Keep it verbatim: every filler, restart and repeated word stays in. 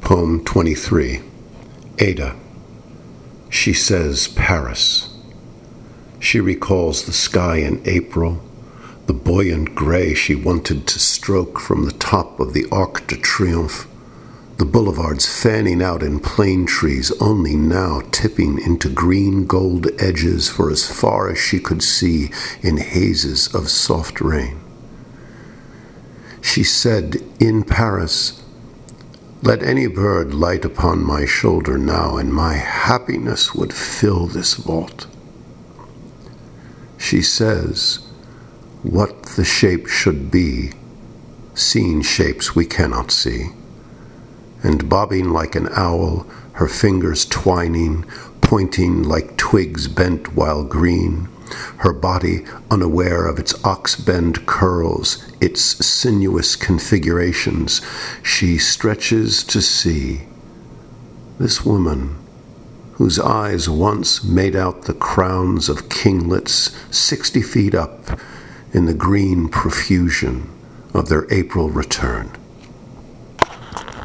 Poem twenty-three. Ada. She says Paris. She recalls the sky in April, the buoyant gray she wanted to stroke from the top of the Arc de Triomphe, the boulevards fanning out in plane trees, only now tipping into green gold edges for as far as she could see in hazes of soft rain. She said, in Paris, let any bird light upon my shoulder now, and my happiness would fill this vault. She says, what the shape should be, seeing shapes we cannot see, and bobbing like an owl, her fingers twining, pointing like twigs bent while green, her body unaware of its ox-bend curls, its sinuous configurations, she stretches to see this woman whose eyes once made out the crowns of kinglets sixty feet up in the green profusion of their April return.